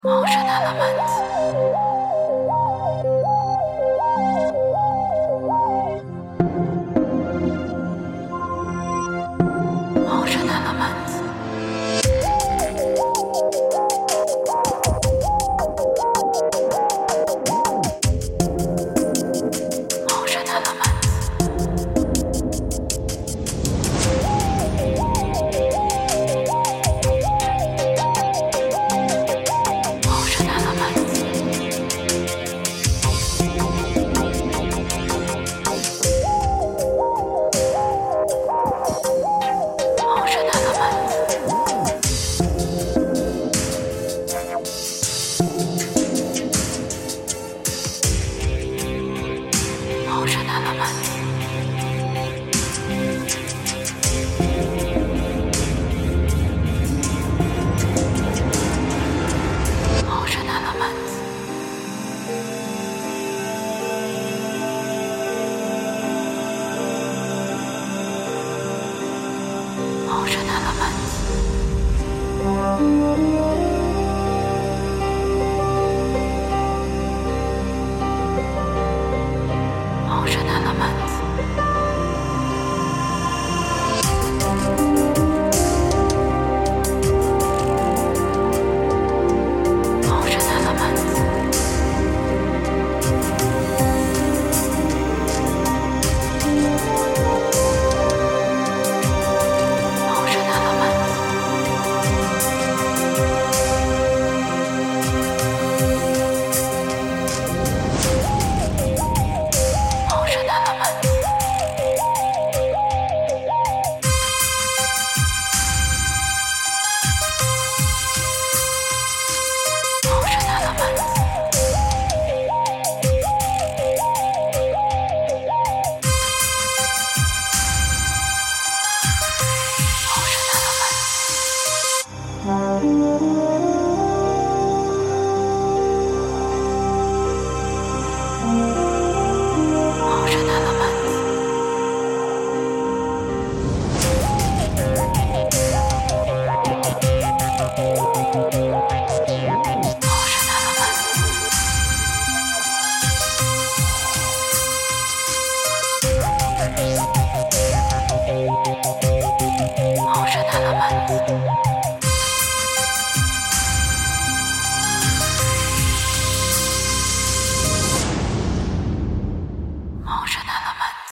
Motion elements. Motion elements. Motion elements. Motion elements. Motion elements. Motion elements. Motion elements. Motion elements. Motion elements. Motion elements. Motion elements. Motion elements. Motion elements. Motion elements. Motion elements. Motion elements. Motion elements.